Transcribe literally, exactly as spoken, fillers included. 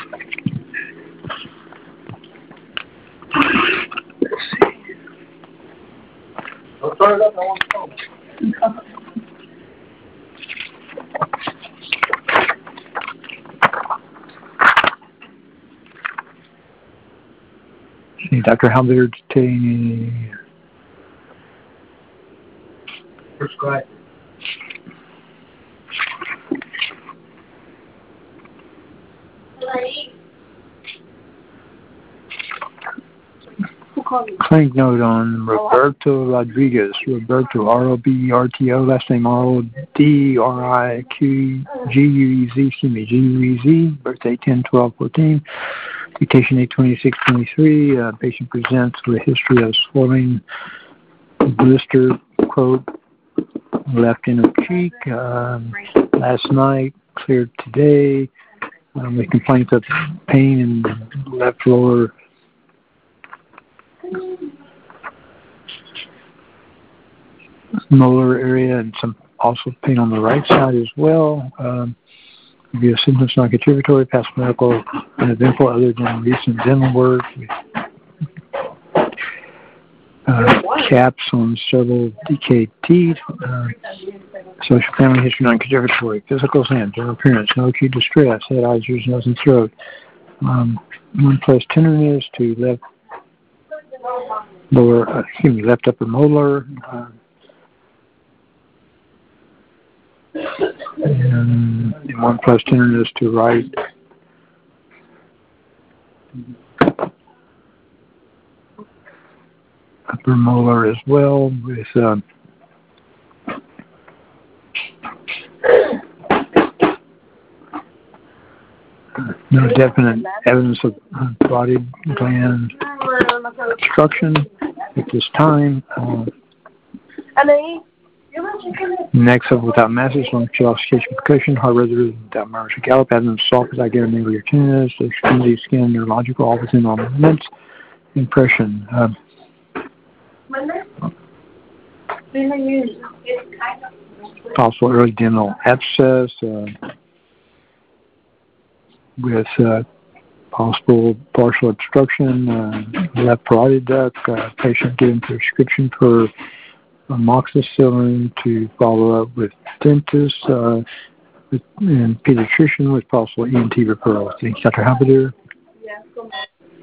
Don't turn it up, I want to phone. See, Doctor Halbert taking Prescribe. clinic note on Roberto Rodriguez. Roberto, R O B E R T O, last name R O D R I Q G U E Z, excuse me, G U E Z, birthday ten twelve fourteen, dictation eight twenty-six twenty-three. Uh, patient presents with a history of swelling, blister, quote, left inner cheek, um, last night, cleared today, um, with complaints of pain in the left lower molar area and some also pain on the right side as well. Um, via symptoms not contributory, past medical uneventful other than recent dental work. Uh, caps on several decayed teeth. Uh, social family history non-contributory. Physical signs, general appearance, no acute distress, head, eyes, ears, nose, and throat. Um, one plus tenderness to left lower, uh, excuse me, left upper molar. Uh, and one plus tenderness to right upper molar as well, with uh, no definite evidence of parotid gland obstruction at this time. Uh, Next up, without masses, lung calcification, percussion, heart residue without murmurs or gallop, abdomen soft without ganglion tinnitus, extremity, skin, neurological, all within normal limits. Impression. Um, possible early dental abscess uh, with uh, possible partial obstruction, uh, left parotid duct. Uh, patient given prescription for amoxicillin to follow up with dentist uh, with, and pediatrician with possible E N T referral. Thanks, Doctor Halbert.